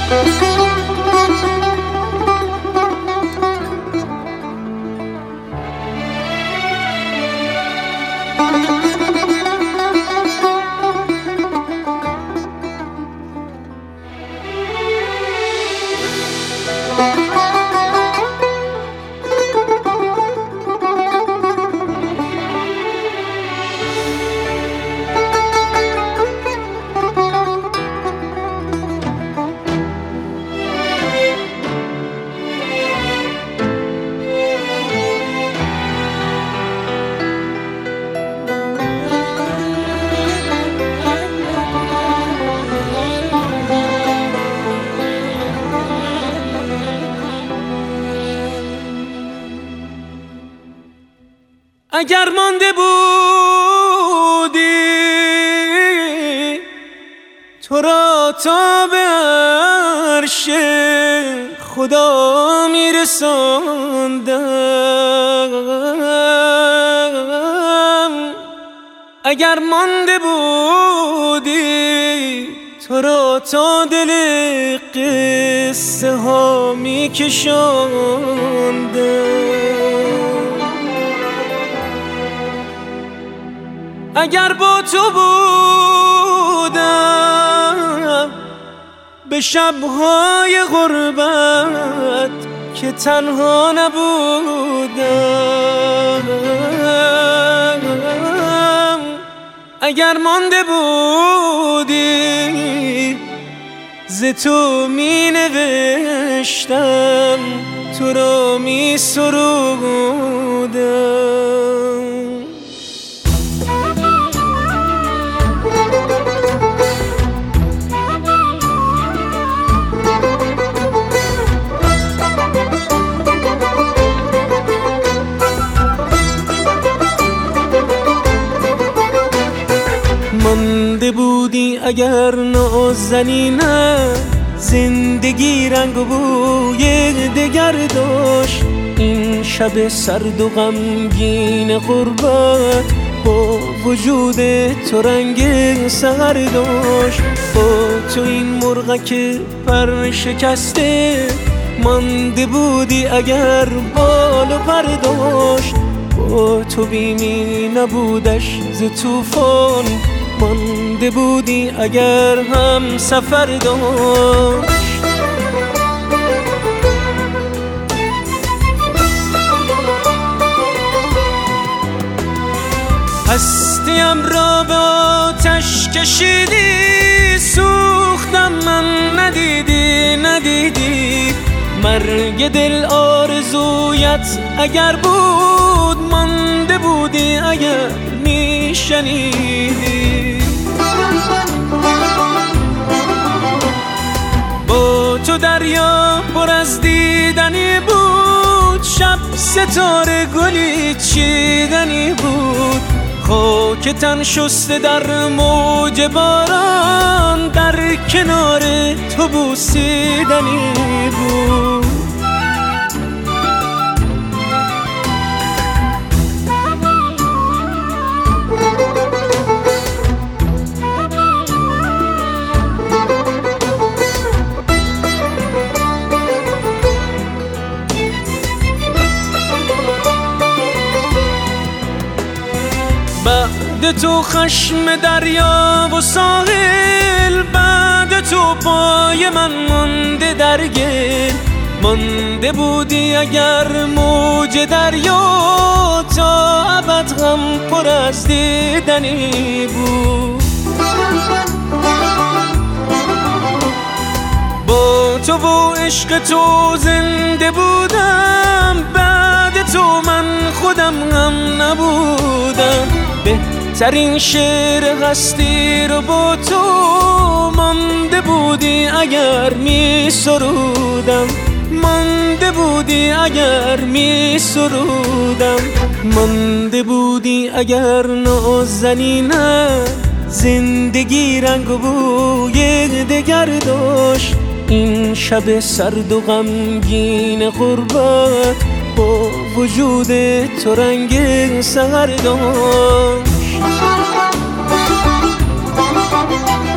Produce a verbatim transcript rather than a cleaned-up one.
اگر مانده بودی تو را تا به عرش خدا میرساندم، اگر مانده بودی تو را تا دل قصه ها میکشاندم، اگر با تو بودم به شبهای غربت که تنها نبودم، اگر مانده بودی ز تو می نوشتم تو را می سرودم. مانده بودی اگر نازنینم زندگی رنگ و بوی دگر داشت، این شب سرد و غمگین غربت با وجود تو رنگ سحر داشت. با تو این مرغک پر شکسته مانده بودی اگر بال و پر داشت، با تو بیمی نبودش ز طوفان مانده بودی اگر هم سفر داشت. هستیم را به آتش کشیدی، سوختم من ندیدی ندیدی، مرگ دل آرزویت اگر بود مانده بودی اگر میشنیدی. با تو دریا پر از دیدنی بود، شب ستاره گلی چیدنی بود، خاک تن شسته در موج باران در کنار تو بوسیدنی بود. بعد تو خشم دریا و ساحل، بعد تو پای من مانده در گل، مانده بودی اگر موج دریا تا ابد غم پر از دیدنی بود. با تو و عشق تو زنده بودم، بعد تو من خودم هم نبودم، بهترین شعر هستی رو با تو مانده بودی اگر می سرودم، مانده بودی اگر می سرودم، مانده بودی اگر نازنینم زندگی رنگ و بوی دگر داشت، این شب سرد و غمگین غربت با وجود تو رنگ سحر داشت.